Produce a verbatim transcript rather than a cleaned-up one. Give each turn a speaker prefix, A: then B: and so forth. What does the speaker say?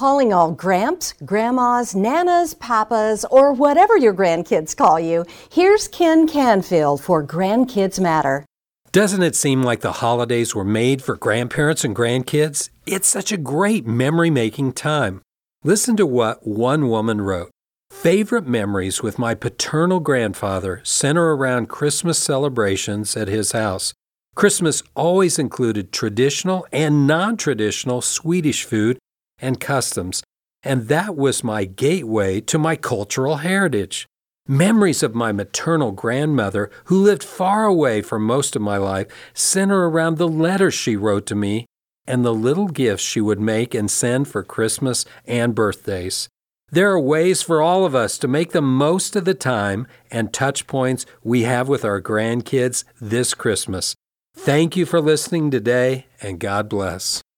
A: calling all Gramps, Grandmas, Nanas, Papas, or whatever your grandkids call you. Here's Ken Canfield for Grandkids Matter.
B: Doesn't it seem like the holidays were made for grandparents and grandkids? It's such a great memory-making time. Listen to what one woman wrote. Favorite memories with my paternal grandfather center around Christmas celebrations at his house. Christmas always included traditional and non-traditional Swedish food and customs, and that was my gateway to my cultural heritage. Memories of my maternal grandmother, who lived far away for most of my life, center around the letters she wrote to me and the little gifts she would make and send for Christmas and birthdays. There are ways for all of us to make the most of the time and touch points we have with our grandkids this Christmas. Thank you for listening today, and God bless.